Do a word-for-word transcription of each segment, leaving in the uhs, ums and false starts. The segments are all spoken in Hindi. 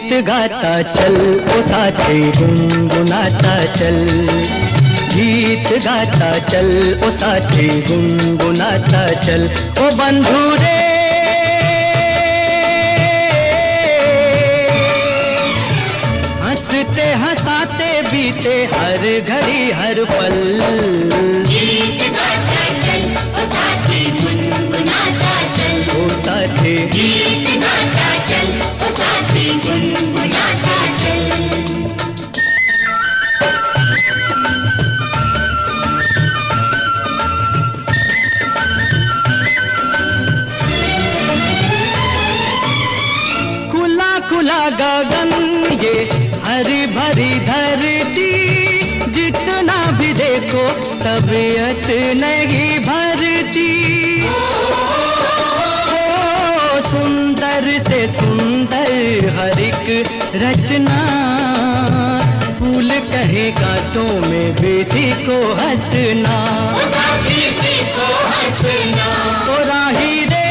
गीत गाता चल ओ साथी गुनगुनाता चल, गीत गाता चल ओ साथी गुनगुनाता चल। ओ बंधु रे हंसते हंसाते बीते हर घड़ी हर पल, गीत गाता चल ओ साथी गुनगुनाता चल, ओ साथी गीत गाता चल ओ साथी गुनगुनाता चल। खुला खुला गगन ये हरी भरी धरती, जितना भी देखो तबीयत नहीं भरती। ओ सुंदर से सुंदर हर एक रचना, फूल कहे कांटों में बेसी को हंसना, ओ साथी सीखो हंसना, ओ राही रे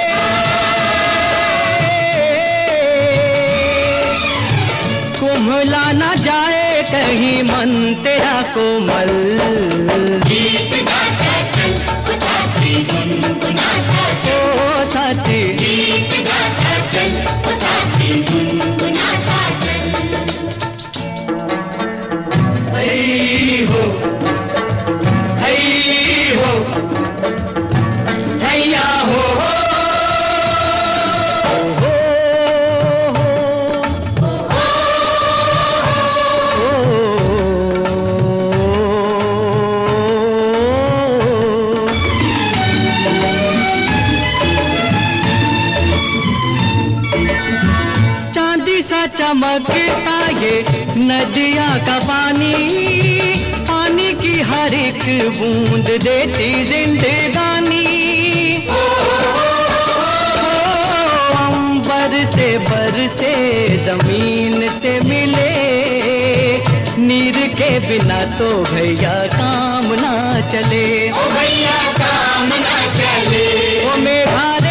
कुम्हला न जाए कहीं मन तेरा कोमल। गीत गाता चल ओ साथी गुनगुनाता चल, ओ साथी गीत गाता चल ओ साथी गुनगुनाता चल। हई हो हई हो हैया हो चमकता ये नदिया का पानी, पानी की हर एक बूंद देती जिंदगानी। अंबर से बरसे जमीन से मिले, नीर के बिना तो भैया काम ना चले, ओ भैया काम ना चले, ओ मेघा रे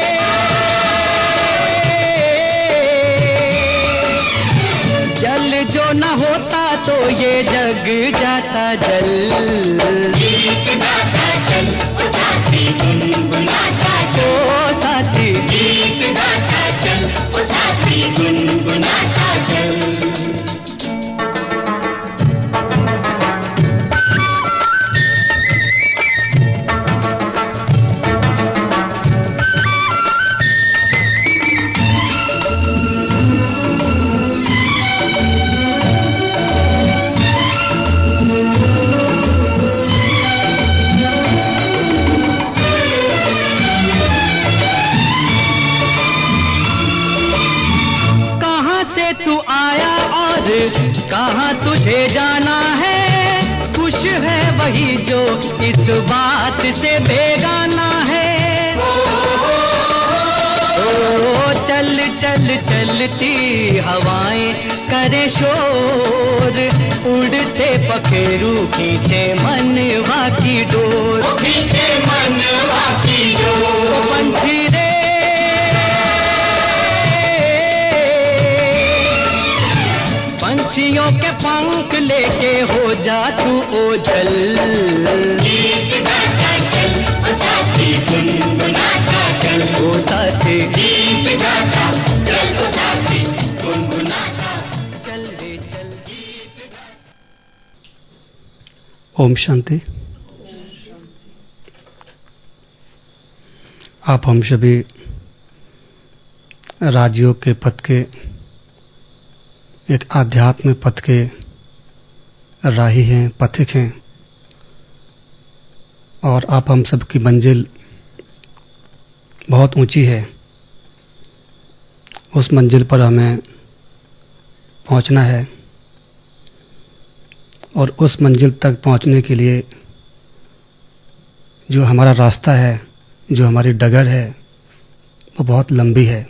जल जो न होता तो ये जग जाता जल। गीत गाता चल ओ साथी गुनगुनाता चल, ओ साथी गीत गाता चल ओ साथी गुनगुनाता चल। तू आया और कहाँ तुझे जाना है, खुश है वही जो इस बात से बेगाना है। ओ चल चल चलती हवाएं करे शोर, उड़ते पखेरू खींचे मनवा की डोर, खींचे मनवा की डोर। पंछी रे पंछियों के पंख लेके हो जा तू ओझल। गीत गाता चल ओ साथी गुनगुनाता चल, ओ साथी गीत गाता चल ओ साथी गुनगुनाता चल रे चल। ओम शांति। आप हम सभी राजयोग के पथ के, एक आध्यात्म पथ के राही हैं, पथिक हैं, और आप हम सब की मंजिल बहुत ऊंची है। उस मंजिल पर हमें पहुंचना है, और उस मंजिल तक पहुंचने के लिए जो हमारा रास्ता है, जो हमारी डगर है, वो बहुत लंबी है।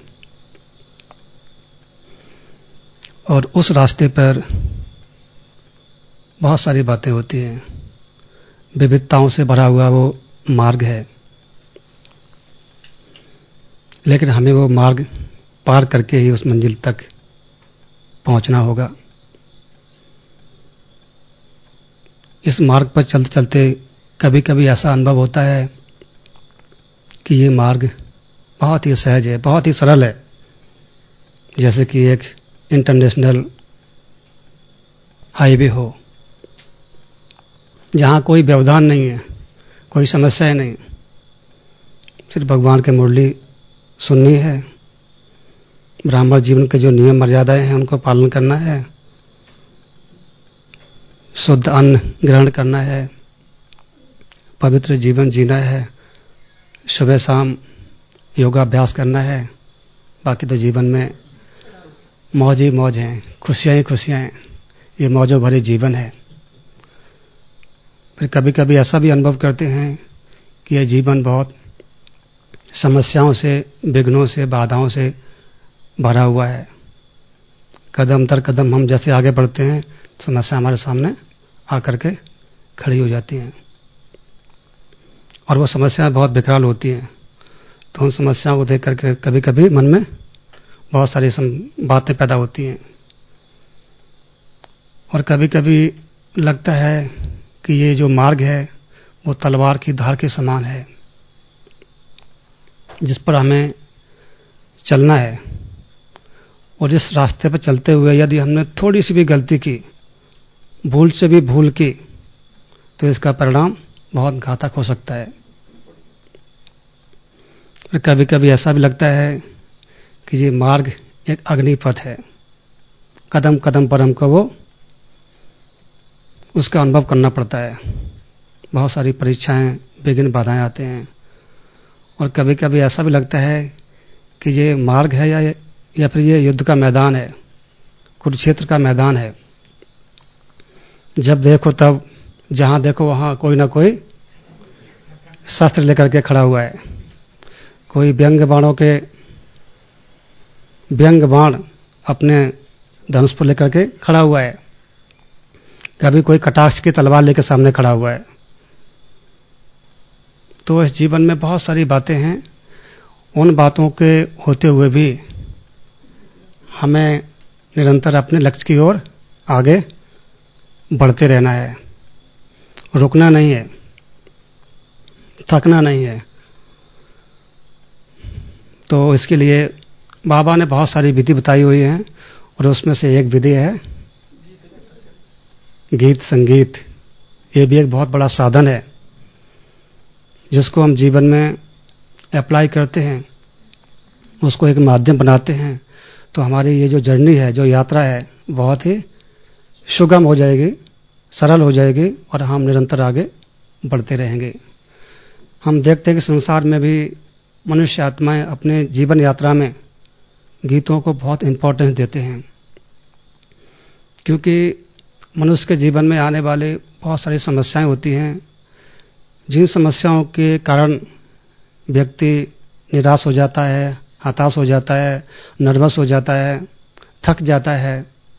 और उस रास्ते पर बहुत सारी बातें होती हैं, विविधताओं से भरा हुआ वो मार्ग है, लेकिन हमें वो मार्ग पार करके ही उस मंजिल तक पहुंचना होगा। इस मार्ग पर चलते चलते कभी कभी ऐसा अनुभव होता है कि ये मार्ग बहुत ही सहज है, बहुत ही सरल है, जैसे कि एक इंटरनेशनल हाईवे हो, जहां कोई व्यवधान नहीं है, कोई समस्या नहीं, सिर्फ भगवान के मुरली सुननी है, ब्राह्मण जीवन के जो नियम मर्यादाएं हैं उनको पालन करना है, शुद्ध अन्न ग्रहण करना है, पवित्र जीवन जीना है, सुबह शाम योगाभ्यास करना है, बाकी तो जीवन में मौज ही मौज हैं, खुशियां ही खुशियां हैं, ये मौजों भरे जीवन है। फिर कभी कभी ऐसा भी अनुभव करते हैं कि यह जीवन बहुत समस्याओं से, विघ्नों से, बाधाओं से भरा हुआ है। कदम दर कदम हम जैसे आगे बढ़ते हैं, समस्या हमारे सामने आकर के खड़ी हो जाती हैं और वो समस्याएं बहुत विकराल होती हैं। तो उन समस्याओं को देख करके कभी कभी मन में बहुत सारी बातें पैदा होती हैं और कभी कभी लगता है कि ये जो मार्ग है वो तलवार की धार के समान है, जिस पर हमें चलना है, और इस रास्ते पर चलते हुए यदि हमने थोड़ी सी भी गलती की, भूल से भी भूल की, तो इसका परिणाम बहुत घातक हो सकता है। फिर कभी कभी ऐसा भी लगता है कि ये मार्ग एक अग्निपथ है, कदम कदम पर हमको वो उसका अनुभव करना पड़ता है, बहुत सारी परीक्षाएं, विघ्न, बाधाएं आते हैं और कभी कभी ऐसा भी लगता है कि ये मार्ग है या या फिर ये युद्ध का मैदान है, कुरुक्षेत्र का मैदान है। जब देखो तब, जहां देखो वहां कोई ना कोई शस्त्र लेकर के खड़ा हुआ है, कोई व्यंग बाणों के व्यंग बाण अपने धनुष पर लेकर के खड़ा हुआ है, कभी कोई कटाक्ष की तलवार लेकर सामने खड़ा हुआ है। तो इस जीवन में बहुत सारी बातें हैं, उन बातों के होते हुए भी हमें निरंतर अपने लक्ष्य की ओर आगे बढ़ते रहना है, रुकना नहीं है, थकना नहीं है। तो इसके लिए बाबा ने बहुत सारी विधि बताई हुई हैं और उसमें से एक विधि है गीत संगीत। ये भी एक बहुत बड़ा साधन है जिसको हम जीवन में अप्लाई करते हैं, उसको एक माध्यम बनाते हैं, तो हमारी ये जो जर्नी है, जो यात्रा है, बहुत ही सुगम हो जाएगी, सरल हो जाएगी और हम निरंतर आगे बढ़ते रहेंगे। हम देखते हैं कि संसार में भी मनुष्य आत्माएं अपने जीवन यात्रा में गीतों को बहुत इंपॉर्टेंस देते हैं, क्योंकि मनुष्य के जीवन में आने वाले बहुत सारी समस्याएं होती हैं, जिन समस्याओं के कारण व्यक्ति निराश हो जाता है, हताश हो जाता है, नर्वस हो जाता है, थक जाता है,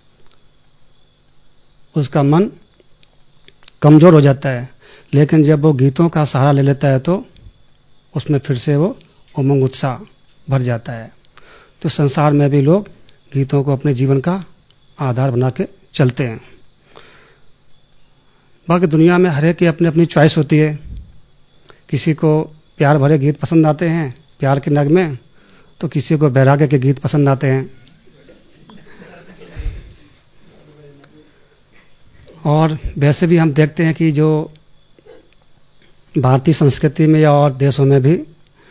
उसका मन कमजोर हो जाता है। लेकिन जब वो गीतों का सहारा ले लेता है तो उसमें फिर से वो उमंग, उत्साह भर जाता है। तो संसार में भी लोग गीतों को अपने जीवन का आधार बना के चलते हैं। बाकी दुनिया में हर एक की अपनी अपनी चॉइस होती है, किसी को प्यार भरे गीत पसंद आते हैं, प्यार के नगमे, तो किसी को वैराग्य के गीत पसंद आते हैं। और वैसे भी हम देखते हैं कि जो भारतीय संस्कृति में या और देशों में भी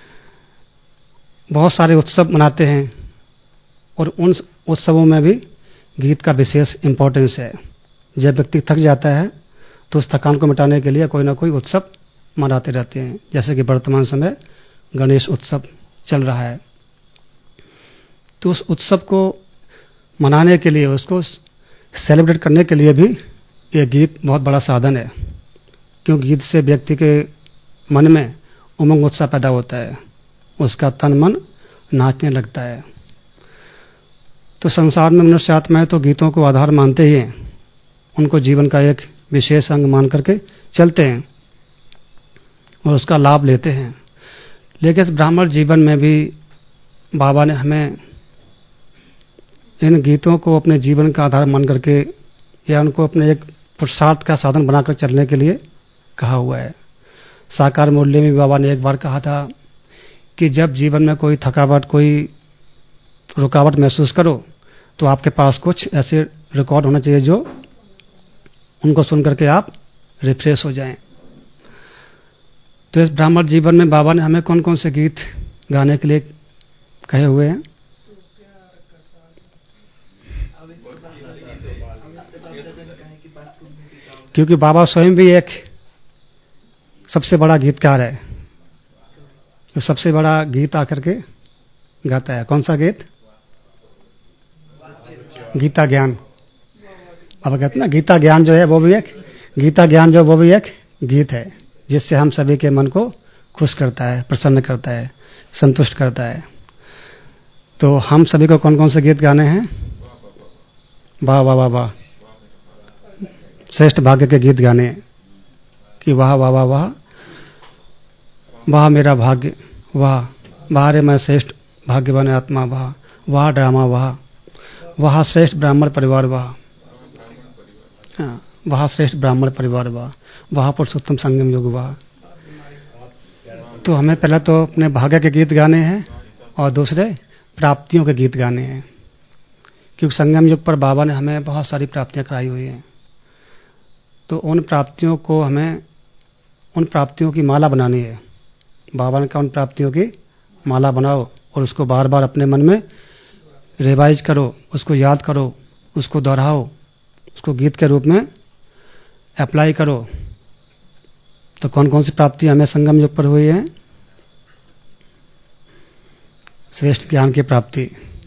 बहुत सारे उत्सव मनाते हैं और उन उत्सवों में भी गीत का विशेष इंपॉर्टेंस है। जब व्यक्ति थक जाता है तो उस थकान को मिटाने के लिए कोई ना कोई उत्सव मनाते रहते हैं, जैसे कि वर्तमान समय गणेश उत्सव चल रहा है। तो उस उत्सव को मनाने के लिए, उसको सेलिब्रेट करने के लिए भी ये गीत बहुत बड़ा साधन है, क्योंकि गीत से व्यक्ति के मन में उमंग, उत्साह पैदा होता है, उसका तन मन नाचने लगता है। तो संसार में मनुष्य आत्माएं तो गीतों को आधार मानते ही हैं, उनको जीवन का एक विशेष अंग मान करके चलते हैं और उसका लाभ लेते हैं। लेकिन इस ब्राह्मण जीवन में भी बाबा ने हमें इन गीतों को अपने जीवन का आधार मान करके या उनको अपने एक पुरुषार्थ का साधन बनाकर चलने के लिए कहा हुआ है। साकार मूल्य में बाबा ने एक बार कहा था कि जब जीवन में कोई थकावट, कोई रुकावट महसूस करो तो आपके पास कुछ ऐसे रिकॉर्ड होना चाहिए जो उनको सुन करके आप रिफ्रेश हो जाएं। तो इस ब्राह्मण जीवन में बाबा ने हमें कौन कौन से गीत गाने के लिए कहे हुए हैं? क्योंकि बाबा स्वयं भी एक सबसे बड़ा गीतकार है, तो सबसे बड़ा गीत आकर के गाता है। कौन सा गीत? गीता ज्ञान। अब कहते हैं ना, गीता ज्ञान जो है वो भी एक गीता ज्ञान जो वो भी एक गीत है जिससे हम सभी के मन को खुश करता है, प्रसन्न करता है, संतुष्ट करता है। तो हम सभी को कौन कौन से गीत गाने हैं? वाह वाह वाह वाह, श्रेष्ठ भाग्य के गीत गाने कि वाह वाह वाह वाह वाह मेरा भाग्य, वाह वाह रे मैं श्रेष्ठ भाग्यवान आत्मा, वाह वाह ड्रामा, वाह वाह श्रेष्ठ ब्राह्मण परिवार, वाह वाह श्रेष्ठ ब्राह्मण परिवार, वाह वाह पुरुषोत्तम संगम योग, वाह। तो हमें पहले तो अपने भाग्य के गीत गाने हैं और दूसरे प्राप्तियों के गीत गाने हैं, क्योंकि संगम युग पर बाबा ने हमें बहुत सारी प्राप्तियां कराई हुई हैं। तो उन प्राप्तियों को हमें उन प्राप्तियों की माला बनानी है। बाबा ने कहा उन प्राप्तियों की माला बनाओ और उसको बार बार अपने मन में रिवाइज करो, उसको याद करो, उसको दोहराओ, उसको गीत के रूप में अप्लाई करो। तो कौन कौन सी प्राप्ति हमें संगम युग पर हुई है? श्रेष्ठ ज्ञान की प्राप्ति,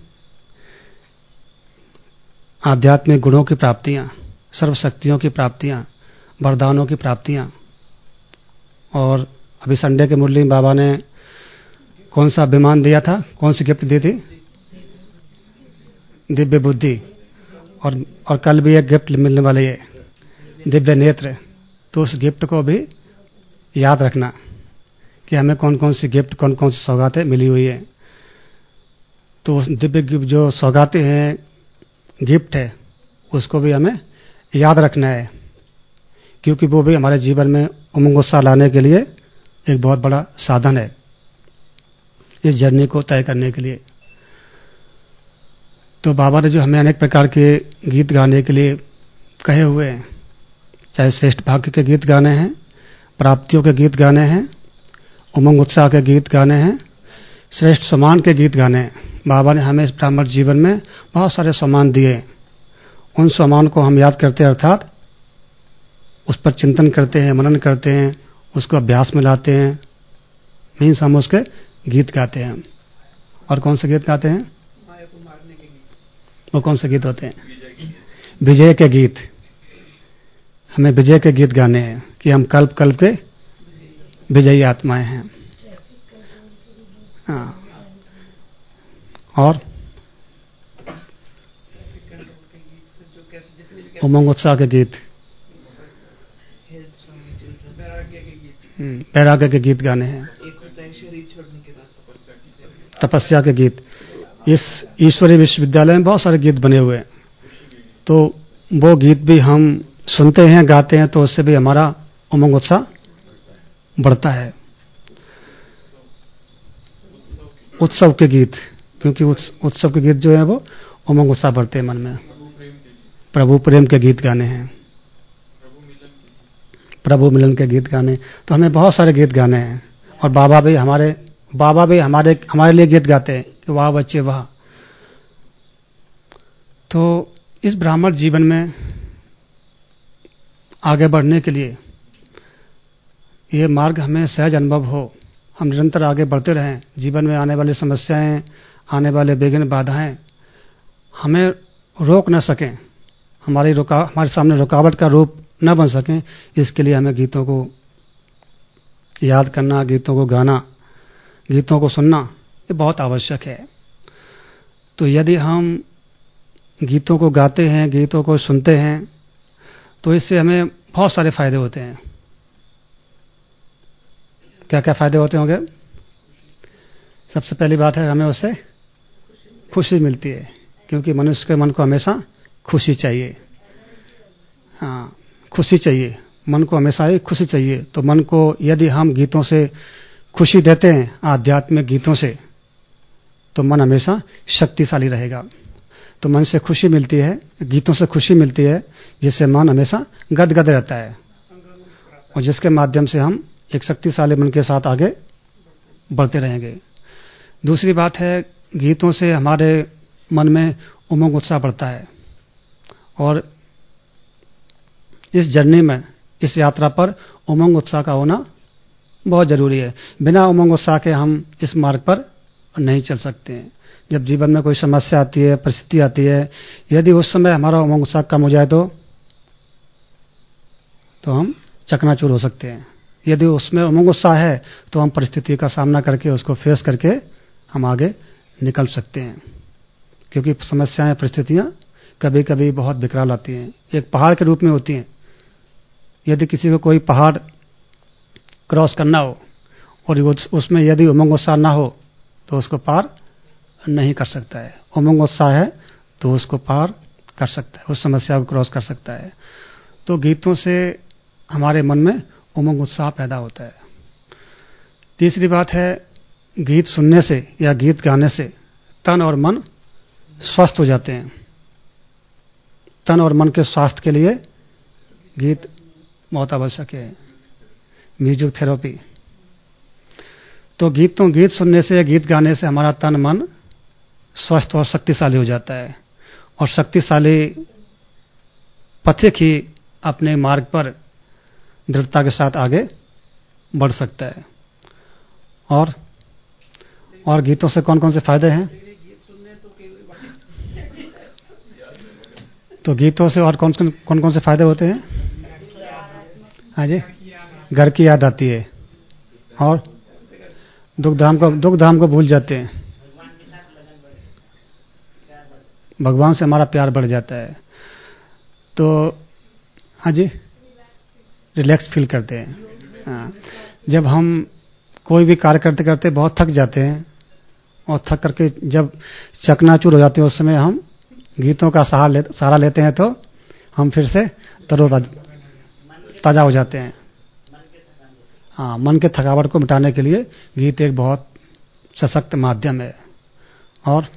आध्यात्मिक गुणों की प्राप्तियां, सर्वशक्तियों की प्राप्तियां, वरदानों की प्राप्तियां। और अभी संडे के मुरली में बाबा ने कौन सा अभिमान दिया था, कौन सी गिफ्ट दी थी? दिव्य बुद्धि। और और कल भी एक गिफ्ट मिलने वाली है, दिव्य नेत्र। तो उस गिफ्ट को भी याद रखना कि हमें कौन कौन सी गिफ्ट, कौन कौन सी सौगातें मिली हुई है। तो उस दिव्य जो सौगातें हैं, गिफ्ट है, उसको भी हमें याद रखना है, क्योंकि वो भी हमारे जीवन में उमंग उत्साह लाने के लिए एक बहुत बड़ा साधन है इस जर्नी को तय करने के लिए। तो बाबा ने जो हमें अनेक प्रकार के गीत गाने के लिए कहे हुए हैं, चाहे श्रेष्ठ भाग्य के गीत गाने हैं, प्राप्तियों के गीत गाने हैं, उमंग उत्साह के गीत गाने हैं, श्रेष्ठ सम्मान के गीत गाने हैं। बाबा ने हमें इस ब्राह्मण जीवन में बहुत सारे सम्मान दिए। उन सम्मान को हम याद करते हैं, अर्थात उस पर चिंतन करते हैं, मनन करते हैं, उसको अभ्यास में लाते हैं, मीन्स हम उसके गीत गाते हैं। और कौन से गीत गाते हैं? वो कौन से गीत होते हैं? विजय के गीत। हमें विजय के गीत गाने हैं कि हम कल्प कल्प के विजयी आत्माएं हैं। हाँ। और उमंग उत्साह के गीत, वैराग्य के गीत गाने हैं, तपस्या के गीत। इस ईश्वरीय विश्वविद्यालय में बहुत सारे गीत बने हुए हैं, तो वो गीत भी हम सुनते हैं, गाते हैं, तो उससे भी हमारा उमंग उत्साह बढ़ता है। उत्सव के गीत, क्योंकि उत्सव के गीत जो है वो उमंग उत्साह बढ़ते हैं मन में। प्रभु प्रेम के गीत गाने हैं, प्रभु मिलन के गीत गाने। तो हमें बहुत सारे गीत गाने हैं। और बाबा भी हमारे बाबा भी हमारे हमारे लिए गीत गाते हैं कि वाह बच्चे वाह। तो इस ब्राह्मण जीवन में आगे बढ़ने के लिए ये मार्ग हमें सहज अनुभव हो, हम निरंतर आगे बढ़ते रहें। जीवन में आने वाली समस्याएं, आने वाले विघ्न बाधाएं हमें रोक न सकें, हमारी रुका हमारे सामने रुकावट का रूप न बन सकें। इसके लिए हमें गीतों को याद करना, गीतों को गाना, गीतों को सुनना ये बहुत आवश्यक है। तो यदि हम गीतों को गाते हैं, गीतों को सुनते हैं, तो इससे हमें बहुत सारे फायदे होते हैं। क्या क्या फायदे होते होंगे? सबसे पहली बात है, हमें उससे खुशी मिलती है क्योंकि मनुष्य के मन को हमेशा खुशी चाहिए। हाँ, खुशी चाहिए, मन को हमेशा ही खुशी चाहिए। तो मन को यदि हम गीतों से खुशी देते हैं, आध्यात्मिक गीतों से, तो मन हमेशा शक्तिशाली रहेगा। तो मन से खुशी मिलती है, गीतों से खुशी मिलती है, जिससे मन हमेशा गदगद रहता है और जिसके माध्यम से हम एक शक्तिशाली मन के साथ आगे बढ़ते रहेंगे। दूसरी बात है, गीतों से हमारे मन में उमंग उत्साह बढ़ता है और इस जर्नी में, इस यात्रा पर उमंग उत्साह का होना बहुत जरूरी है। बिना उमंग उत्साह के हम इस मार्ग पर नहीं चल सकते हैं। जब जीवन में कोई समस्या आती है, परिस्थिति आती है, यदि उस समय हमारा उमंग उत्साह कम हो जाए तो तो हम चकनाचूर हो सकते हैं। यदि उसमें उमंग उत्साह है तो हम परिस्थिति का सामना करके, उसको फेस करके हम आगे निकल सकते हैं। क्योंकि समस्याएं, परिस्थितियां कभी कभी बहुत विकराल आती हैं, एक पहाड़ के रूप में होती हैं। यदि किसी को कोई पहाड़ क्रॉस करना हो और उसमें यदि उमंग उत्साह ना हो तो उसको पार नहीं कर सकता है। उमंग उत्साह है तो उसको पार कर सकता है, उस समस्या को क्रॉस कर सकता है। तो गीतों से हमारे मन में उमंग उत्साह पैदा होता है। तीसरी बात है, गीत सुनने से या गीत गाने से तन और मन स्वस्थ हो जाते हैं। तन और मन के स्वास्थ्य के लिए गीत बहुत आवश्यक है, म्यूजिक थेरेपी। तो गीतों गीत सुनने से, गीत गाने से हमारा तन मन स्वस्थ और शक्तिशाली हो जाता है और शक्तिशाली पथिक ही अपने मार्ग पर दृढ़ता के साथ आगे बढ़ सकता है। और और गीतों से कौन कौन से फायदे हैं? तो गीतों से और कौन कौन कौन से फायदे होते हैं? हाँ जी, घर की याद आती है और दुख धाम को दुख धाम को भूल जाते हैं, भगवान से हमारा प्यार बढ़ जाता है। तो हाँ जी, रिलैक्स फील करते हैं। हाँ, जब हम कोई भी कार्य करते करते बहुत थक जाते हैं और थक करके जब चकनाचूर हो जाते हैं, उस समय हम गीतों का सहारा ले, सहारा लेते हैं तो हम फिर से तरोताजा हो जाते हैं। हाँ, मन के थकावट को मिटाने के लिए गीत एक बहुत सशक्त माध्यम है। और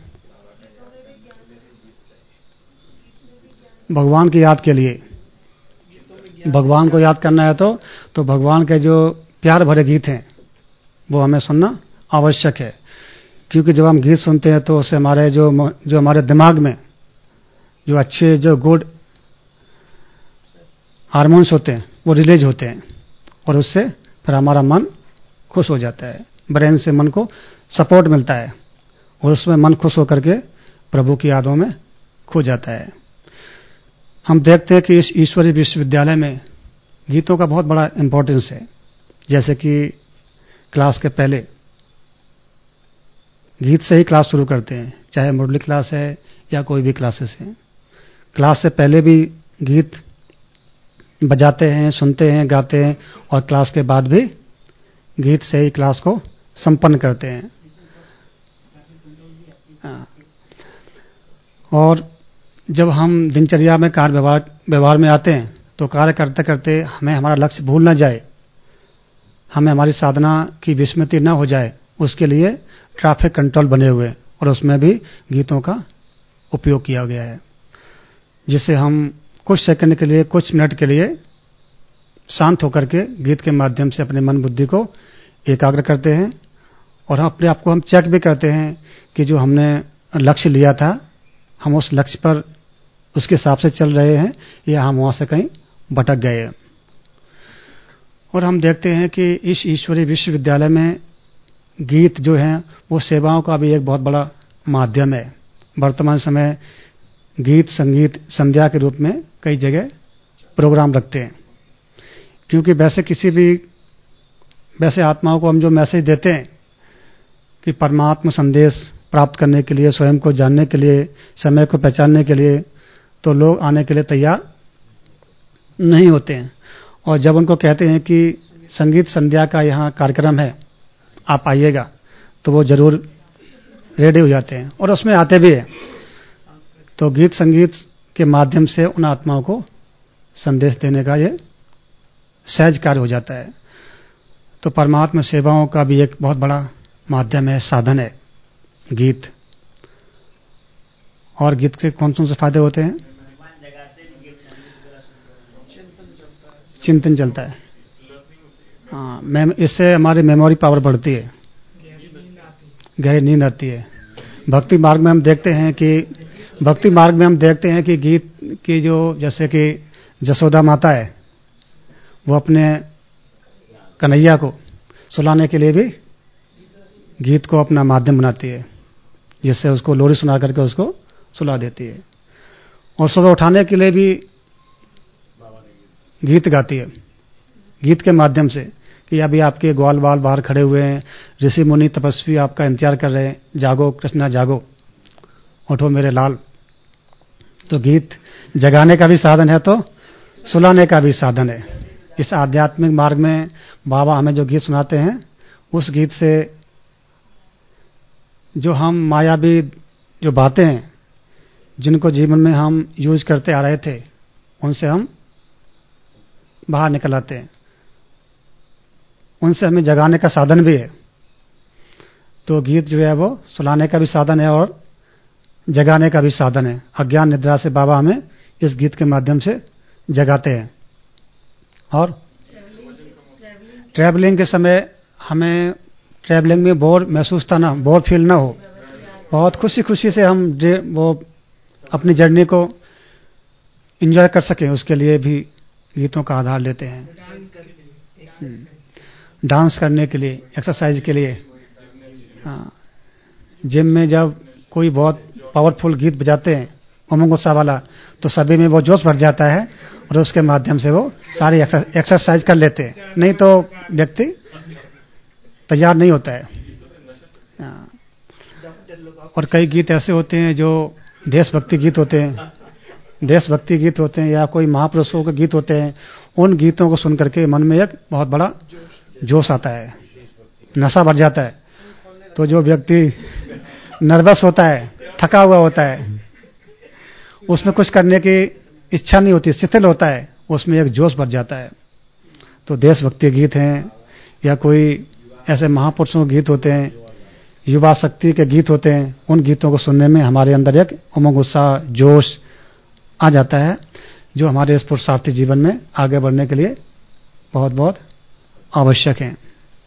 भगवान की याद के लिए, भगवान को याद करना है तो तो भगवान के जो प्यार भरे गीत हैं वो हमें सुनना आवश्यक है। क्योंकि जब हम गीत सुनते हैं तो उससे हमारे जो जो हमारे दिमाग में जो अच्छे, जो गुड हार्मोन्स होते हैं वो रिलीज होते हैं और उससे फिर हमारा मन खुश हो जाता है। ब्रेन से मन को सपोर्ट मिलता है और उसमें मन खुश होकर के प्रभु की यादों में खो जाता है। हम देखते हैं कि इस ईश्वरीय विश्वविद्यालय में गीतों का बहुत बड़ा इंपॉर्टेंस है। जैसे कि क्लास के पहले गीत से ही क्लास शुरू करते हैं, चाहे मुरली क्लास है या कोई भी क्लासेस है। क्लास से पहले भी गीत बजाते हैं, सुनते हैं, गाते हैं और क्लास के बाद भी गीत से ही क्लास को संपन्न करते हैं। और जब हम दिनचर्या में कार्य व्यवहार व्यवहार में आते हैं तो कार्य करते करते हमें हमारा लक्ष्य भूल ना जाए, हमें हमारी साधना की विस्मृति ना हो जाए, उसके लिए ट्रैफिक कंट्रोल बने हुए और उसमें भी गीतों का उपयोग किया गया है, जिससे हम कुछ सेकंड के लिए, कुछ मिनट के लिए शांत होकर के गीत के माध्यम से अपने मन बुद्धि को एकाग्र करते हैं और अपने आप को हम चेक भी करते हैं कि जो हमने लक्ष्य लिया था हम उस लक्ष्य पर उसके हिसाब से चल रहे हैं या हम वहां से कहीं भटक गए हैं। और हम देखते हैं कि इस ईश्वरीय विश्वविद्यालय में गीत जो हैं वो सेवाओं का भी एक बहुत बड़ा माध्यम है। वर्तमान समय गीत संगीत संध्या के रूप में कई जगह प्रोग्राम रखते हैं, क्योंकि वैसे किसी भी वैसे आत्माओं को हम जो मैसेज देते हैं कि परमात्मा संदेश प्राप्त करने के लिए, स्वयं को जानने के लिए, समय को पहचानने के लिए, तो लोग आने के लिए तैयार नहीं होते हैं। और जब उनको कहते हैं कि संगीत संध्या का यहाँ कार्यक्रम है, आप आइएगा, तो वो जरूर रेडी हो जाते हैं और उसमें आते भी हैं। तो गीत संगीत के माध्यम से उन आत्माओं को संदेश देने का ये सहज कार्य हो जाता है। तो परमात्मा सेवाओं का भी एक बहुत बड़ा माध्यम है, साधन है गीत। और गीत के कौन कौन से फायदे होते हैं? चिंतन चलता है। हाँ, मैम इससे हमारी मेमोरी पावर बढ़ती है, गहरी नींद आती है। भक्ति मार्ग में हम देखते हैं कि भक्ति मार्ग में हम देखते हैं कि गीत की जो, जैसे कि जसोदा माता है, वो अपने कन्हैया को सुलाने के लिए भी गीत को अपना माध्यम बनाती है, जिससे उसको लोरी सुना करके उसको सुला देती है। और सुबह उठाने के लिए भी गीत गाती है, गीत के माध्यम से कि अभी आपके ग्वाल बाल बाहर खड़े हुए हैं, ऋषि मुनि तपस्वी आपका इंतजार कर रहे हैं, जागो कृष्णा जागो, उठो मेरे लाल। तो गीत जगाने का भी साधन है, तो सुलाने का भी साधन है। इस आध्यात्मिक मार्ग में बाबा हमें जो गीत सुनाते हैं, उस गीत से जो हम मायावी जो बातें हैं, जिनको जीवन में हम यूज करते आ रहे थे, उनसे हम बाहर निकल आते हैं, उनसे हमें जगाने का साधन भी है। तो गीत जो है वो सुलाने का भी साधन है और जगाने का भी साधन है। अज्ञान निद्रा से बाबा हमें इस गीत के माध्यम से जगाते हैं। और ट्रैवलिंग के समय हमें ट्रैवलिंग में बोर महसूस था ना, बोर फील ना हो, बहुत खुशी खुशी से हम वो अपनी जर्नी को एंजॉय कर सकें, उसके लिए भी गीतों का आधार लेते हैं। डांस करने के लिए, एक्सरसाइज के लिए। हाँ, जिम में जब कोई बहुत पावरफुल गीत बजाते हैं उमंग उत्साह वाला, तो सभी में वो जोश भर जाता है और उसके माध्यम से वो सारी एक्सरसाइज कर लेते हैं, नहीं तो व्यक्ति तैयार नहीं होता है। हाँ। और कई गीत ऐसे होते हैं जो देशभक्ति गीत होते हैं, देशभक्ति गीत होते हैं या कोई महापुरुषों के गीत होते हैं। उन गीतों को सुनकर के मन में एक बहुत बड़ा जोश आता है, नशा बढ़ जाता है। तो जो व्यक्ति नर्वस होता है, थका हुआ होता है, उसमें कुछ करने की इच्छा नहीं होती, शिथिल होता है, उसमें एक जोश भर जाता है। तो देशभक्ति गीत हैं या कोई ऐसे महापुरुषों के गीत होते हैं, युवा शक्ति के गीत होते हैं, उन गीतों को सुनने में हमारे अंदर एक उमंग उत्साह जोश आ जाता है, जो हमारे इस पुरुषार्थी जीवन में आगे बढ़ने के लिए बहुत बहुत आवश्यक है।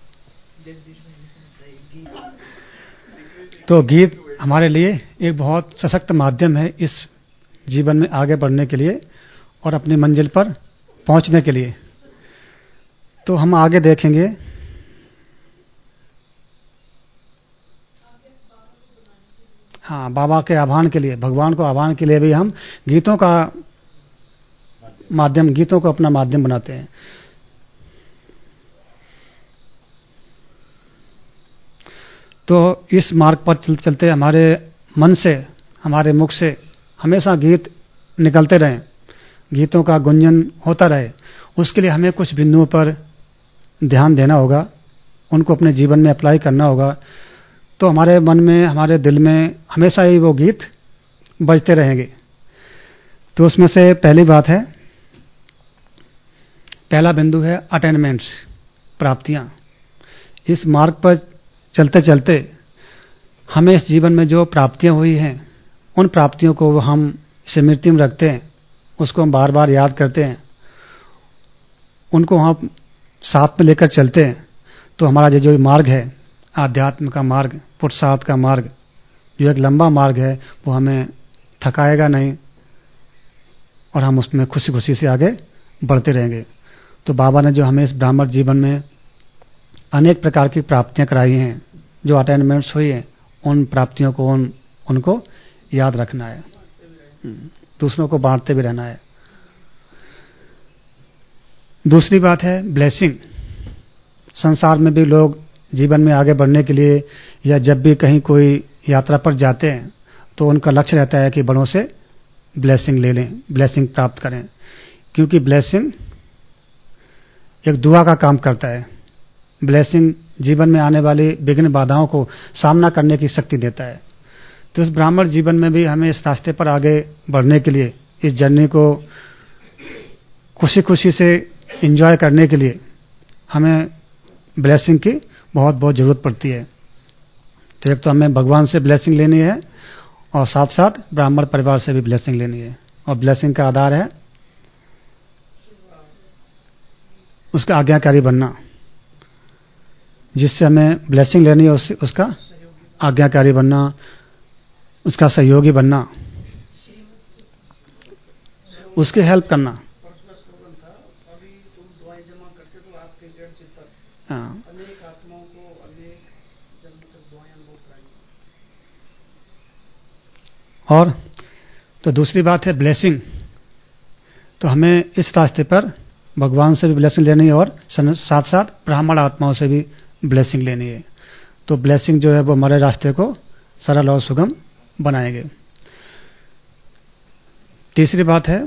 तो गीत हमारे लिए एक बहुत सशक्त माध्यम है इस जीवन में आगे बढ़ने के लिए और अपनी मंजिल पर पहुंचने के लिए। तो हम आगे देखेंगे हाँ, बाबा के आह्वान के लिए, भगवान को आह्वान के लिए भी हम गीतों का माध्यम, गीतों को अपना माध्यम बनाते हैं। तो इस मार्ग पर चलते चलते हमारे मन से, हमारे मुख से हमेशा गीत निकलते रहें, गीतों का गुंजन होता रहे, उसके लिए हमें कुछ बिंदुओं पर ध्यान देना होगा, उनको अपने जीवन में अप्लाई करना होगा। तो हमारे मन में, हमारे दिल में हमेशा ही वो गीत बजते रहेंगे। तो उसमें से पहली बात है, पहला बिंदु है अटेनमेंट्स, प्राप्तियां। इस मार्ग पर चलते चलते हमें इस जीवन में जो प्राप्तियां हुई हैं, उन प्राप्तियों को हम स्मृति में रखते हैं, उसको हम बार बार याद करते हैं, उनको हम साथ में लेकर चलते हैं। तो हमारा जो जो मार्ग है, आध्यात्म का मार्ग, पुरुषार्थ का मार्ग, जो एक लंबा मार्ग है, वो हमें थकाएगा नहीं और हम उसमें खुशी खुशी से आगे बढ़ते रहेंगे। तो बाबा ने जो हमें इस ब्राह्मण जीवन में अनेक प्रकार की प्राप्तियां कराई हैं, जो अटेनमेंट्स हुई हैं, उन प्राप्तियों को उन, उनको याद रखना है, दूसरों को बांटते भी रहना है। दूसरी बात है ब्लेसिंग। संसार में भी लोग जीवन में आगे बढ़ने के लिए या जब भी कहीं कोई यात्रा पर जाते हैं, तो उनका लक्ष्य रहता है कि बड़ों से ब्लेसिंग ले लें, ब्लेसिंग प्राप्त करें, क्योंकि ब्लेसिंग एक दुआ का काम करता है। ब्लेसिंग जीवन में आने वाली विघ्न बाधाओं को सामना करने की शक्ति देता है। तो इस ब्राह्मण जीवन में भी हमें इस रास्ते पर आगे बढ़ने के लिए, इस जर्नी को खुशी खुशी से एंजॉय करने के लिए हमें ब्लेसिंग की बहुत बहुत जरूरत पड़ती है। तो एक तो हमें भगवान से ब्लेसिंग लेनी है और साथ साथ ब्राह्मण परिवार से भी ब्लेसिंग लेनी है। और ब्लेसिंग का आधार है उसका आज्ञाकारी बनना। जिससे हमें ब्लेसिंग लेनी है उस, उसका आज्ञाकारी बनना, उसका सहयोगी बनना, उसकी हेल्प करना। हाँ। और तो दूसरी बात है ब्लेसिंग। तो हमें इस रास्ते पर भगवान से भी ब्लेसिंग लेनी है और साथ साथ ब्राह्मण आत्माओं से भी ब्लेसिंग लेनी है। तो ब्लेसिंग जो है वो हमारे रास्ते को सरल और सुगम बनाएंगे। तीसरी बात है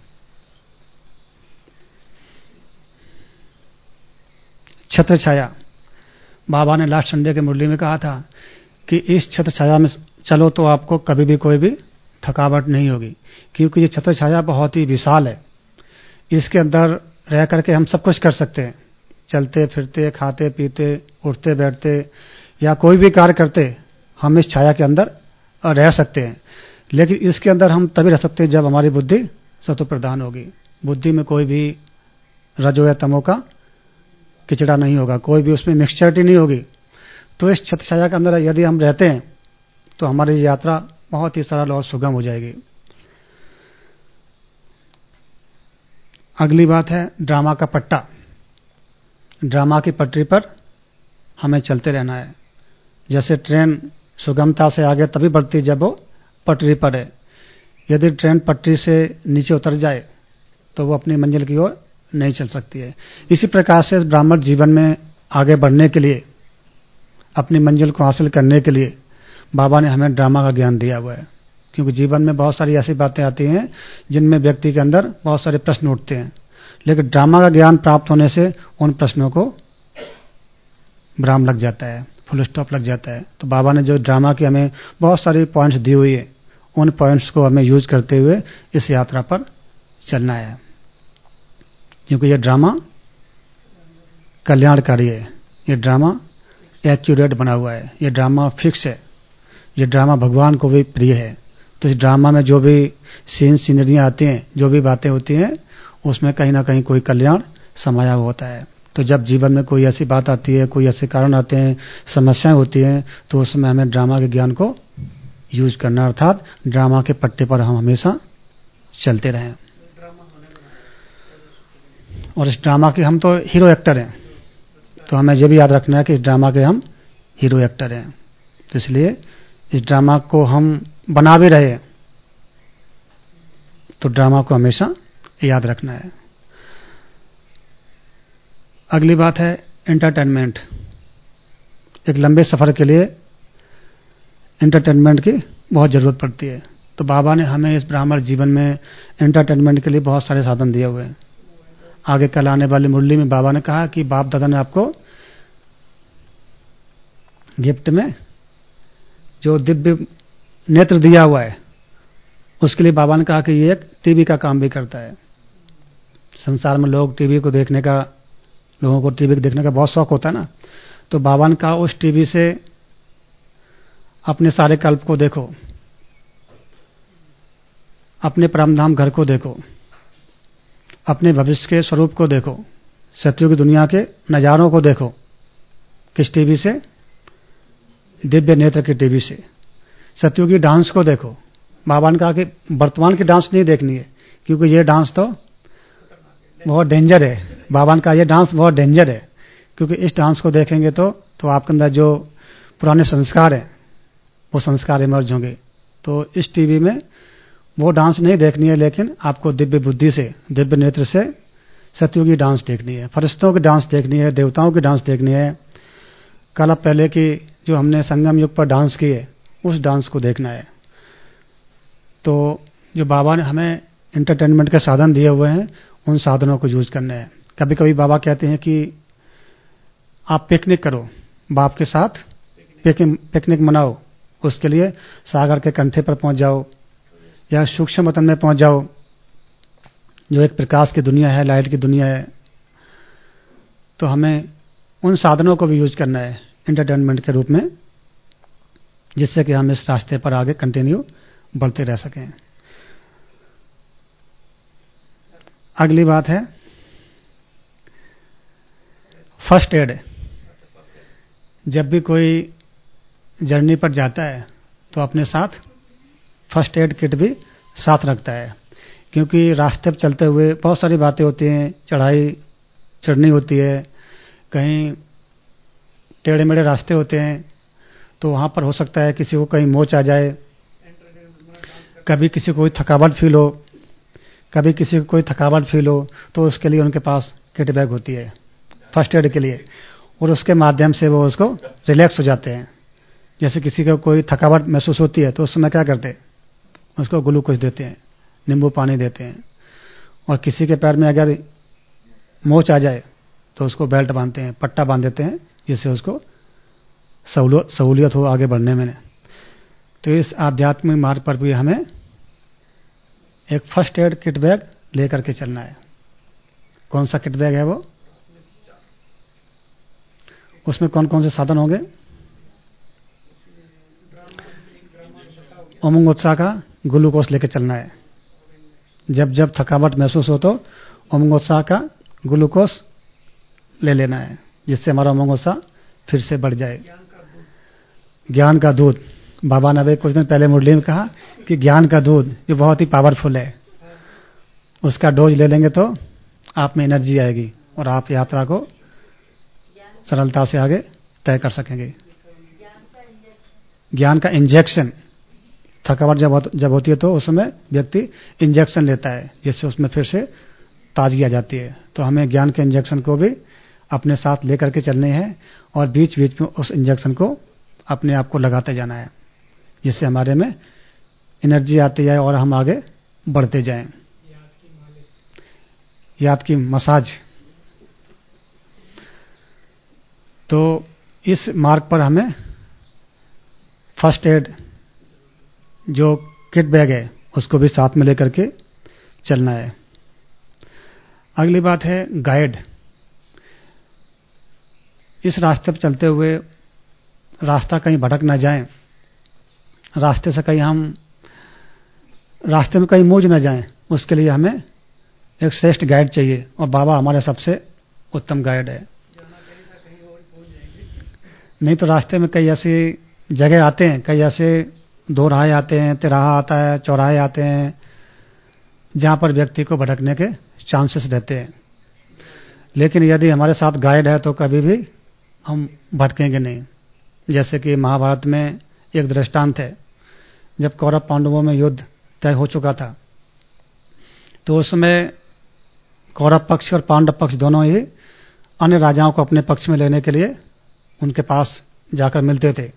छत्र छाया। बाबा ने लास्ट संडे के मुरली में कहा था कि इस छत्र छाया में चलो तो आपको कभी भी कोई भी थकावट नहीं होगी, क्योंकि ये छत्र छाया बहुत ही विशाल है। इसके अंदर रह करके हम सब कुछ कर सकते हैं, चलते फिरते, खाते पीते, उठते बैठते या कोई भी कार्य करते हम इस छाया के अंदर रह सकते हैं। लेकिन इसके अंदर हम तभी रह सकते हैं जब हमारी बुद्धि सत्व प्रधान होगी। बुद्धि में कोई भी रजो या तमो का किचड़ा नहीं होगा, कोई भी उसमें मिक्सचरिटी नहीं होगी। तो इस छत्र छाया के अंदर यदि हम रहते हैं तो हमारी यात्रा बहुत ही सरल और सुगम हो जाएगी। अगली बात है ड्रामा का पट्टा। ड्रामा की पटरी पर हमें चलते रहना है। जैसे ट्रेन सुगमता से आगे तभी बढ़ती जब वो पटरी पर है। यदि ट्रेन पटरी से नीचे उतर जाए तो वो अपनी मंजिल की ओर नहीं चल सकती है। इसी प्रकार से ब्राह्मण जीवन में आगे बढ़ने के लिए, अपनी मंजिल को हासिल करने के लिए बाबा ने हमें ड्रामा का ज्ञान दिया हुआ है। क्योंकि जीवन में बहुत सारी ऐसी बातें आती हैं जिनमें व्यक्ति के अंदर बहुत सारे प्रश्न उठते हैं, लेकिन ड्रामा का ज्ञान प्राप्त होने से उन प्रश्नों को विराम लग जाता है, फुल स्टॉप लग जाता है। तो बाबा ने जो ड्रामा की हमें बहुत सारी पॉइंट्स दी हुई है, उन पॉइंट्स को हमें यूज करते हुए इस यात्रा पर चलना है। क्योंकि यह ड्रामा कल्याणकारी है, यह ड्रामा एक्यूरेट बना हुआ है, यह ड्रामा फिक्स है, यह ड्रामा भगवान को भी प्रिय है। तो इस ड्रामा में जो भी सीन सीनरियाँ आती हैं, जो भी बातें होती हैं, उसमें कहीं ना कहीं कोई कल्याण समाया हुआ होता है। तो जब जीवन में कोई ऐसी बात आती है, कोई ऐसे कारण आते हैं, समस्याएं होती हैं, तो उसमें हमें ड्रामा के ज्ञान को यूज करना, अर्थात ड्रामा के पट्टे पर हम हमेशा चलते रहें। और इस ड्रामा के हम तो हीरो एक्टर हैं, तो हमें यह भी याद रखना है कि इस ड्रामा के हम हीरो एक्टर हैं। तो इसलिए इस ड्रामा को हम बना भी रहे तो ड्रामा को हमेशा याद रखना है। अगली बात है एंटरटेनमेंट। एक लंबे सफर के लिए एंटरटेनमेंट की बहुत जरूरत पड़ती है। तो बाबा ने हमें इस ब्राह्मण जीवन में एंटरटेनमेंट के लिए बहुत सारे साधन दिए हुए हैं। आगे कल आने वाली मुरली में बाबा ने कहा कि बाप दादा ने आपको गिफ्ट में जो दिव्य नेत्र दिया हुआ है, उसके लिए बाबा ने कहा कि ये एक टीवी का काम भी करता है। संसार में लोग टीवी को देखने का, लोगों को टीवी देखने का बहुत शौक होता है ना। तो बाबा ने कहा उस टीवी से अपने सारे कल्प को देखो, अपने परमधाम घर को देखो, अपने भविष्य के स्वरूप को देखो, सत्युग दुनिया के नजारों को देखो। किस टीवी से? दिव्य नेत्र के टीवी से। सत्युगी डांस को देखो। बाबा ने कहा कि वर्तमान की डांस नहीं देखनी है, क्योंकि ये डांस तो बहुत डेंजर है। बाबा ने कहा ये डांस बहुत डेंजर है, क्योंकि इस डांस को देखेंगे तो तो आपके अंदर जो पुराने संस्कार हैं वो संस्कार इमर्ज होंगे। तो इस टीवी में वो डांस नहीं देखनी है, लेकिन आपको दिव्य बुद्धि से, दिव्य नेत्र से सत्युगी डांस देखनी है, फरिश्तों की डांस देखनी है, देवताओं की डांस देखनी है। कल पहले की जो हमने संगम युग पर डांस की है, उस डांस को देखना है। तो जो बाबा ने हमें एंटरटेनमेंट के साधन दिए हुए हैं, उन साधनों को यूज करने हैं। कभी कभी बाबा कहते हैं कि आप पिकनिक करो, बाप के साथ पिकनिक मनाओ, उसके लिए सागर के कंठे पर पहुंच जाओ या सूक्ष्म वतन में पहुंच जाओ, जो एक प्रकाश की दुनिया है, लाइट की दुनिया है। तो हमें उन साधनों को भी यूज करना है एंटरटेनमेंट के रूप में, जिससे कि हम इस रास्ते पर आगे कंटिन्यू बढ़ते रह सकें। अगली बात है फर्स्ट एड। जब भी कोई जर्नी पर जाता है तो अपने साथ फर्स्ट एड किट भी साथ रखता है, क्योंकि रास्ते पर चलते हुए बहुत सारी बातें होती हैं, चढ़ाई चढ़नी होती है, कहीं टेढ़े मेढ़े रास्ते होते हैं, तो वहां पर हो सकता है किसी को कहीं मोच आ जाए, कभी किसी को कोई थकावट फील हो, कभी किसी को कोई थकावट फील हो, तो उसके लिए उनके पास किट बैग होती है फर्स्ट एड के लिए, और उसके माध्यम से वो उसको रिलैक्स हो जाते हैं। जैसे किसी को कोई थकावट महसूस होती है तो उस समय क्या करते हैं, उसको ग्लूकोज देते हैं, नींबू पानी देते हैं, और किसी के पैर में अगर मोच आ जाए तो उसको बेल्ट बांधते हैं, पट्टा बांध देते हैं, जिससे उसको सहूलियत हो आगे बढ़ने में। तो इस आध्यात्मिक मार्ग पर भी हमें एक फर्स्ट एड किट बैग लेकर के चलना है। कौन सा किट बैग है वो? उसमें कौन कौन से साधन होंगे? उमंग उत्साह का ग्लूकोज लेकर चलना है। जब जब थकावट महसूस हो तो उमंग उत्साह का ग्लूकोज ले लेना है, जिससे हमारा उमंग उत्साह फिर से बढ़ जाए। ज्ञान का दूध, बाबा ने कुछ दिन पहले मुरली में कहा कि ज्ञान का दूध ये बहुत ही पावरफुल है, उसका डोज ले लेंगे तो आप में एनर्जी आएगी और आप यात्रा को सरलता से आगे तय कर सकेंगे। ज्ञान का इंजेक्शन, थकावट जब जब होती है तो उसमें व्यक्ति इंजेक्शन लेता है, जिससे उसमें फिर से ताजगी आ जाती है। तो हमें ज्ञान के इंजेक्शन को भी अपने साथ लेकर के चलने हैं और बीच बीच में उस इंजेक्शन को अपने आप को लगाते जाना है, जिससे हमारे में एनर्जी आती जाए और हम आगे बढ़ते जाएं। याद की मसाज। तो इस मार्ग पर हमें फर्स्ट एड जो किट बैग है उसको भी साथ में लेकर के चलना है। अगली बात है गाइड। इस रास्ते पर चलते हुए रास्ता कहीं भटक ना जाएं, रास्ते से कहीं हम रास्ते में कहीं मूझ ना जाएं, उसके लिए हमें एक श्रेष्ठ गाइड चाहिए, और बाबा हमारे सबसे उत्तम गाइड है। नहीं तो रास्ते में कई ऐसी जगह आते हैं, कई ऐसे दोराहे आते हैं, तिराहा आता है, चौराहे आते हैं, जहां पर व्यक्ति को भटकने के चांसेस रहते हैं। लेकिन यदि हमारे साथ गाइड है तो कभी भी हम भटकेंगे नहीं। जैसे कि महाभारत में एक दृष्टांत है, जब कौरव पांडवों में युद्ध तय हो चुका था तो उसमें कौरव पक्ष और पांडव पक्ष दोनों ही अन्य राजाओं को अपने पक्ष में लेने के लिए उनके पास जाकर मिलते थे।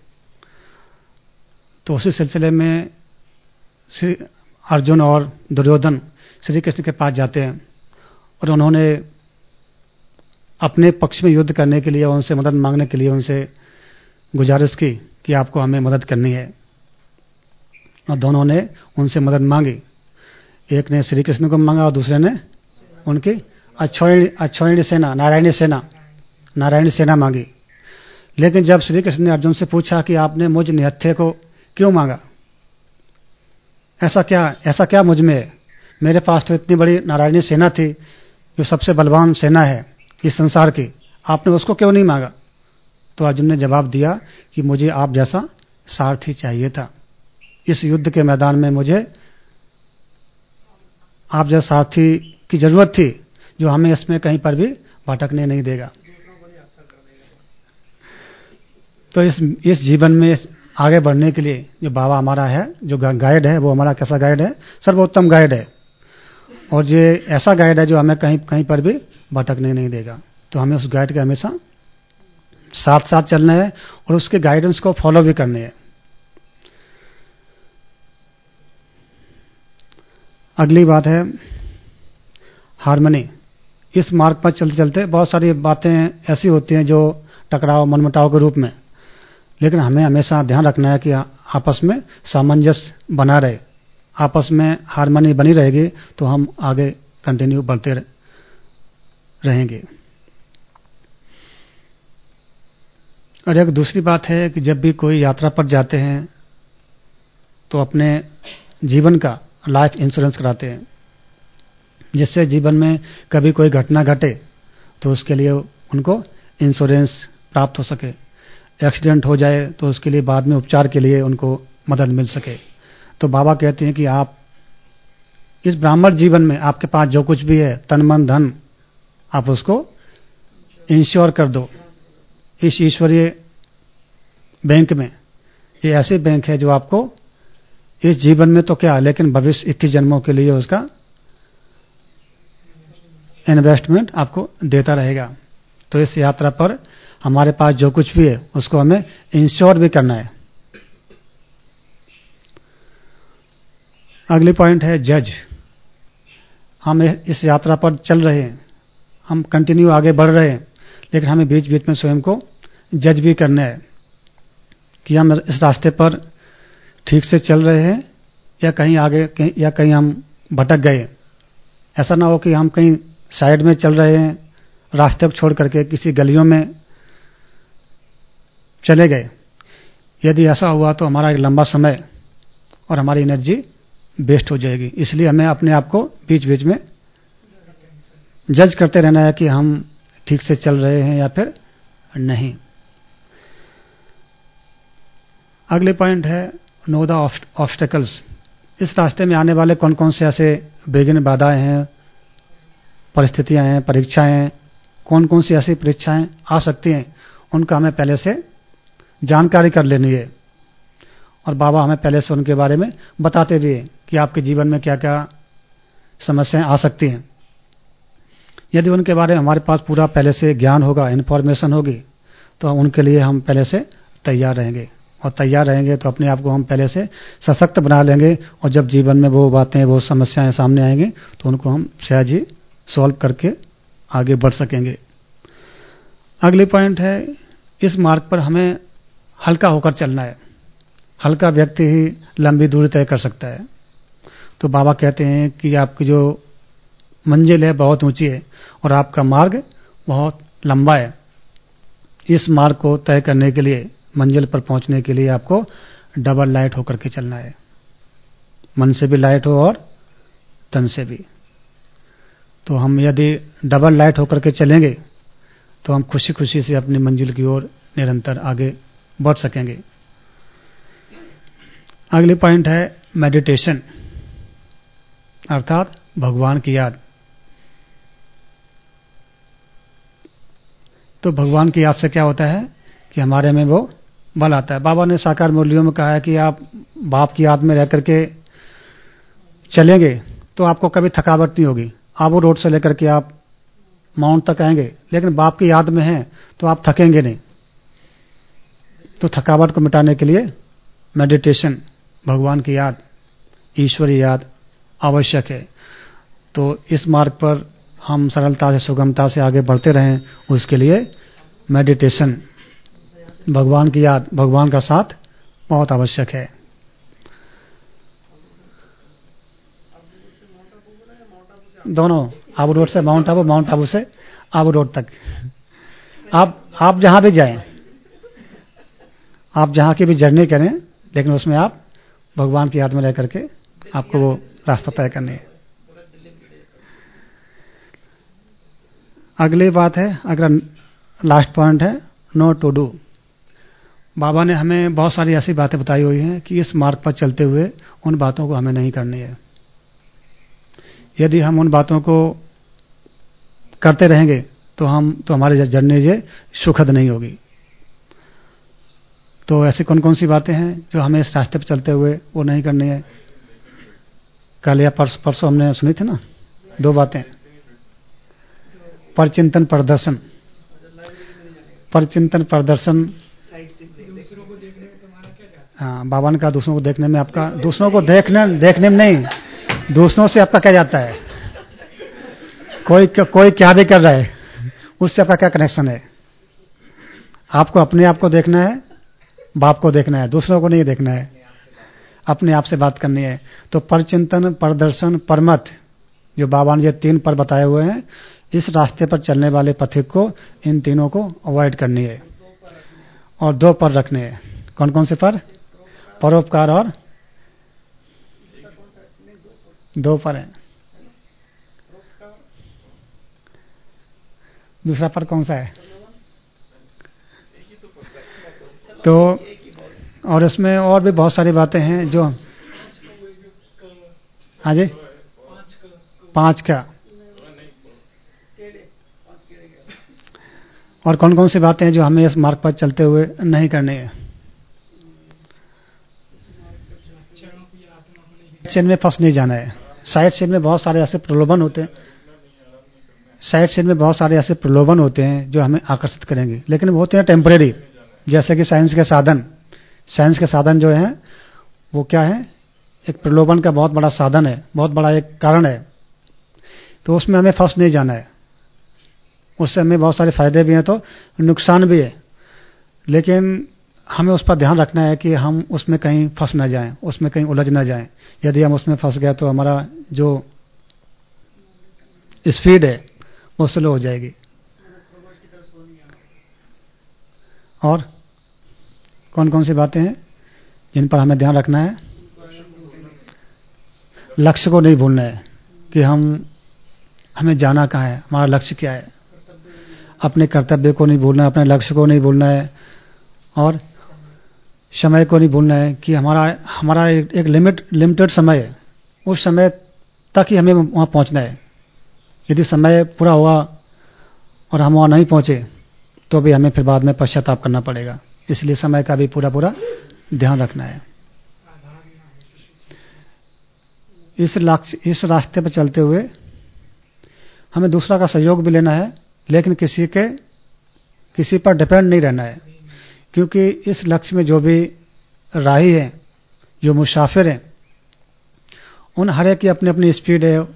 तो उसी सिलसिले में श्री अर्जुन और दुर्योधन श्री कृष्ण के पास जाते हैं और उन्होंने अपने पक्ष में युद्ध करने के लिए, उनसे मदद मांगने के लिए उनसे गुजारिश की कि आपको हमें मदद करनी है, और दोनों ने उनसे मदद मांगी। एक ने श्री कृष्ण को मांगा और दूसरे ने उनकी अक्षौहिणी सेना, नारायणी सेना नारायणी सेना मांगी। लेकिन जब श्री कृष्ण ने अर्जुन से पूछा कि आपने मुझ निहत्थे को क्यों मांगा, ऐसा क्या ऐसा क्या मुझ में है, मेरे पास तो इतनी बड़ी नारायणी सेना थी जो सबसे बलवान सेना है इस संसार की, आपने उसको क्यों नहीं मांगा? तो अर्जुन ने जवाब दिया कि मुझे आप जैसा सारथी चाहिए था, इस युद्ध के मैदान में मुझे आप जैसा सारथी की जरूरत थी, जो हमें इसमें कहीं पर भी भटकने नहीं देगा। तो इस इस जीवन में आगे बढ़ने के लिए जो बाबा हमारा है, जो गाइड है, वो हमारा कैसा गाइड है? सर्वोत्तम गाइड है, और ये ऐसा गाइड है जो हमें कहीं कहीं पर भी भटकने नहीं देगा। तो हमें उस गाइड के हमेशा साथ साथ चलना है और उसके गाइडेंस को फॉलो भी करने हैं। अगली बात है हार्मनी। इस मार्ग पर चलते चलते बहुत सारी बातें ऐसी होती हैं जो टकराव मनमुटाव के रूप में, लेकिन हमें हमेशा ध्यान रखना है कि आपस में सामंजस्य बना रहे, आपस में हार्मनी बनी रहेगी तो हम आगे कंटिन्यू बढ़ते रहेंगे। और एक दूसरी बात है कि जब भी कोई यात्रा पर जाते हैं तो अपने जीवन का लाइफ इंश्योरेंस कराते हैं, जिससे जीवन में कभी कोई घटना घटे तो उसके लिए उनको इंश्योरेंस प्राप्त हो सके, एक्सीडेंट हो जाए तो उसके लिए बाद में उपचार के लिए उनको मदद मिल सके। तो बाबा कहते हैं कि आप इस ब्राह्मण जीवन में आपके पास जो कुछ भी है, तन मन धन, आप उसको इंश्योर कर दो इस ईश्वरीय बैंक में। ये ऐसे बैंक है जो आपको इस जीवन में तो क्या, लेकिन भविष्य इक्कीस जन्मों के लिए उसका इन्वेस्टमेंट आपको देता रहेगा। तो इस यात्रा पर हमारे पास जो कुछ भी है उसको हमें इंश्योर भी करना है। अगली पॉइंट है जज। हम इस यात्रा पर चल रहे हैं, हम कंटिन्यू आगे बढ़ रहे हैं, लेकिन हमें बीच बीच में स्वयं को जज भी करना है कि हम इस रास्ते पर ठीक से चल रहे हैं या कहीं आगे कहीं, या कहीं हम भटक गए। ऐसा ना हो कि हम कहीं साइड में चल रहे हैं, रास्ते को छोड़ करके किसी गलियों में चले गए। यदि ऐसा हुआ तो हमारा एक लंबा समय और हमारी एनर्जी वेस्ट हो जाएगी। इसलिए हमें अपने आप को बीच बीच में जज करते रहना है कि हम ठीक से चल रहे हैं या फिर नहीं। अगले पॉइंट है नो द ऑब्स्टेकल्स। इस रास्ते में आने वाले कौन कौन से ऐसे विघ्न, बाधाएं हैं, परिस्थितियां हैं, परीक्षाएं हैं, कौन कौन सी ऐसी परीक्षाएं आ सकती हैं, उनका हमें पहले से जानकारी कर लेनी है। और बाबा हमें पहले से उनके बारे में बताते भी हैं कि आपके जीवन में क्या क्या समस्याएं आ सकती हैं। यदि उनके बारे में हमारे पास पूरा पहले से ज्ञान होगा, इन्फॉर्मेशन होगी, तो उनके लिए हम पहले से तैयार रहेंगे। और तैयार रहेंगे तो अपने आप को हम पहले से सशक्त बना लेंगे। और जब जीवन में वो बातें, वो समस्याएं सामने आएंगी तो उनको हम सहज ही सॉल्व करके आगे बढ़ सकेंगे। अगली पॉइंट है इस मार्ग पर हमें हल्का होकर चलना है। हल्का व्यक्ति ही लंबी दूरी तय कर सकता है। तो बाबा कहते हैं कि आपकी जो मंजिल है बहुत ऊंची है और आपका मार्ग बहुत लंबा है। इस मार्ग को तय करने के लिए, मंजिल पर पहुंचने के लिए आपको डबल लाइट होकर के चलना है। मन से भी लाइट हो और तन से भी। तो हम यदि डबल लाइट होकर के चलेंगे तो हम खुशी खुशी से अपनी मंजिल की ओर निरंतर आगे बढ़ सकेंगे। अगली पॉइंट है मेडिटेशन, अर्थात भगवान की याद। तो भगवान की याद से क्या होता है कि हमारे में वो बल आता है। बाबा ने साकार मुरलियों में कहा है कि आप बाप की याद में रह करके चलेंगे तो आपको कभी थकावट नहीं होगी। आबू रोड से लेकर के आप माउंट तक आएंगे, लेकिन बाप की याद में हैं तो आप थकेंगे नहीं। तो थकावट को मिटाने के लिए मेडिटेशन, भगवान की याद, ईश्वरीय याद आवश्यक है। तो इस मार्ग पर हम सरलता से, सुगमता से आगे बढ़ते रहें, उसके लिए मेडिटेशन, भगवान की याद, भगवान का साथ बहुत आवश्यक है। दोनों, आबू रोड से माउंट आबू, माउंट आबू से आबू रोड तक। आप आप जहां भी जाएं, आप जहां की भी जर्नी करें, लेकिन उसमें आप भगवान की याद में रह करके आपको वो रास्ता तय करनी है। अगली बात है, अगला लास्ट पॉइंट है नो टू डू। बाबा ने हमें बहुत सारी ऐसी बातें बताई हुई हैं कि इस मार्ग पर चलते हुए उन बातों को हमें नहीं करनी है। यदि हम उन बातों को करते रहेंगे तो हम तो हमारी जर्नी ये सुखद नहीं होगी। तो ऐसी कौन कौन सी बातें हैं जो हमें इस रास्ते पर चलते हुए वो नहीं करनी है? कल या परसों परसों हमने सुनी थी ना दो बातें। परचिंतन प्रदर्शन, परचिंतन प्रदर्शन, हाँ, बाबा ने कहा दूसरों को देखने में आपका, दूसरों को देखने देखने में नहीं, दूसरों से आपका क्या जाता है? कोई कोई क्या भी कर रहा है उससे आपका क्या कनेक्शन है? आपको अपने आप को देखना है बाप को देखना है, दूसरों को नहीं देखना है, अपने आप से बात करनी है। तो परचिंतन, परदर्शन, परमत, जो बाबा ने ये तीन पर बताए हुए हैं, इस रास्ते पर चलने वाले पथिक को इन तीनों को अवॉइड करनी है और दो पर रखने हैं। कौन कौन से पर? परोपकार और दो पर है। दूसरा पर कौन सा है? तो और इसमें और भी बहुत सारी बातें हैं जो, हाँ जी, पांच का, और कौन कौन सी बातें हैं जो हमें इस मार्ग पर चलते हुए नहीं करनी है। चेन में फंस नहीं जाना है। साइड चेन में बहुत सारे ऐसे प्रलोभन होते हैं, साइड चेन में बहुत सारे ऐसे प्रलोभन होते हैं जो हमें आकर्षित करेंगे, लेकिन वो होते हैं टेम्परेरी। जैसे कि साइंस के साधन, साइंस के साधन जो हैं वो क्या है? एक प्रलोभन का बहुत बड़ा साधन है, बहुत बड़ा एक कारण है। तो उसमें हमें फंस नहीं जाना है। उससे हमें बहुत सारे फायदे भी हैं तो नुकसान भी है, लेकिन हमें उस पर ध्यान रखना है कि हम उसमें कहीं फंस ना जाएं, उसमें कहीं उलझ ना जाएं। यदि हम उसमें फंस गए तो हमारा जो स्पीड है वो स्लो हो जाएगी। और कौन कौन सी बातें हैं जिन पर हमें ध्यान रखना है? लक्ष्य को नहीं भूलना है कि हम हमें जाना कहाँ है, हमारा लक्ष्य क्या है। अपने कर्तव्य को नहीं भूलना है, अपने लक्ष्य को नहीं भूलना है, और समय को नहीं भूलना है कि हमारा हमारा एक, एक लिमिट लिमिटेड समय है, उस समय तक ही हमें वहां पहुंचना है। यदि समय पूरा हुआ और हम वहां नहीं पहुंचे तो भी हमें फिर बाद में पश्चाताप करना पड़ेगा। इसलिए समय का भी पूरा पूरा ध्यान रखना है। इस लक्ष्य इस रास्ते पर चलते हुए हमें दूसरा का सहयोग भी लेना है, लेकिन किसी के किसी पर डिपेंड नहीं रहना है, क्योंकि इस लक्ष्य में जो भी राही हैं, जो मुसाफिर हैं, उन हर एक की अपनी अपनी स्पीड है,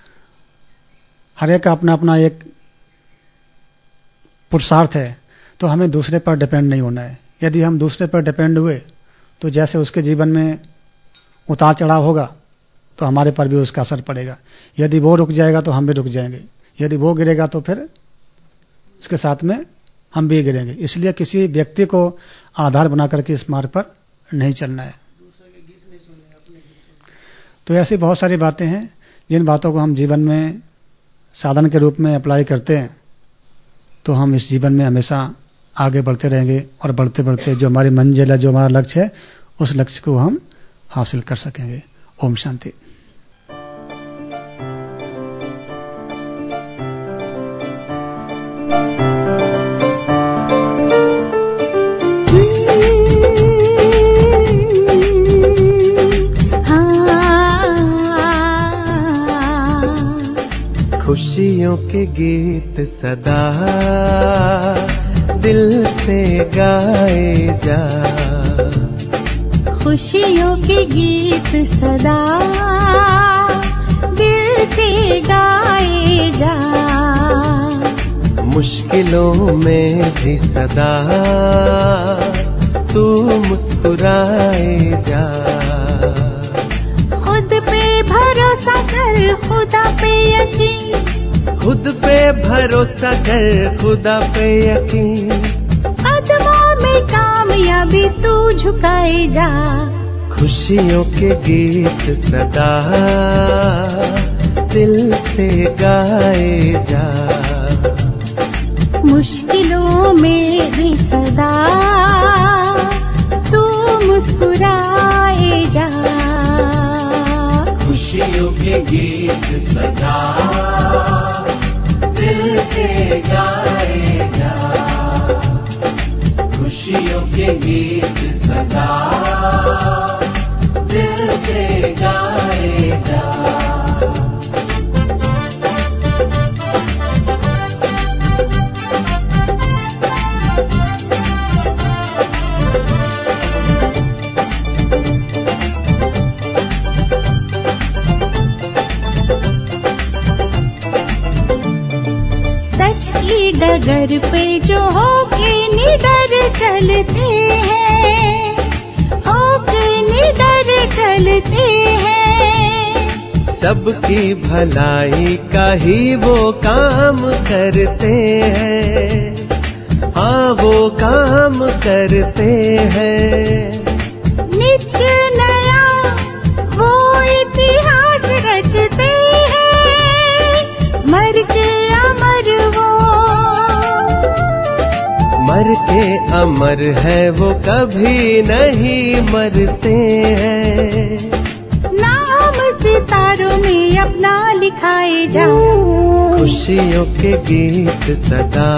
हर एक का अपना अपना एक पुरुषार्थ है। तो हमें दूसरे पर डिपेंड नहीं होना है। यदि हम दूसरे पर डिपेंड हुए तो जैसे उसके जीवन में उतार चढ़ाव होगा तो हमारे पर भी उसका असर पड़ेगा। यदि वो रुक जाएगा तो हम भी रुक जाएंगे, यदि वो गिरेगा तो फिर उसके साथ में हम भी गिरेंगे। इसलिए किसी व्यक्ति को आधार बना करके इस मार्ग पर नहीं चलना है। तो ऐसी बहुत सारी बातें हैं जिन बातों को हम जीवन में साधन के रूप में अप्लाई करते हैं तो हम इस जीवन में हमेशा आगे बढ़ते रहेंगे, और बढ़ते बढ़ते जो हमारी मंजिल है, जो हमारा लक्ष्य है, उस लक्ष्य को हम हासिल कर सकेंगे। ओम शांति। खुशियों के गीत सदा दिल से गाए जा, खुशियों के गीत सदा दिल से गाए जा, मुश्किलों में भी सदा तू मुस्कुराए जा। खुद पे भरोसा कर, खुदा पे यकीन, खुद पे भरोसा कर, खुदा पे यकीन, कदमों में कामयाबी तू झुकाए जा। खुशियों के गीत सदा दिल से गाए जा, मुश्किलों में भी सदा तू मुस्कुराए जा। खुशियों के गीत सदा दिल से गाए जा, खुशियों के गीत सदा दिल से गाए जा। डगर पे जो हो के निडर चलते हैं, होके निडर चलते हैं। सबकी भलाई का ही वो काम करते हैं, हाँ वो काम करते हैं। नित्य नया वो इतिहास रचते हैं, मर के अमर वो, मर के अमर है वो, कभी नहीं मरते हैं। नाम सितारों में अपना लिखाए जा, खुशियों के गीत सदा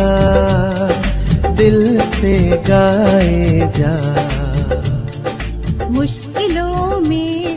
दिल से गाए जा। मुश्किलों में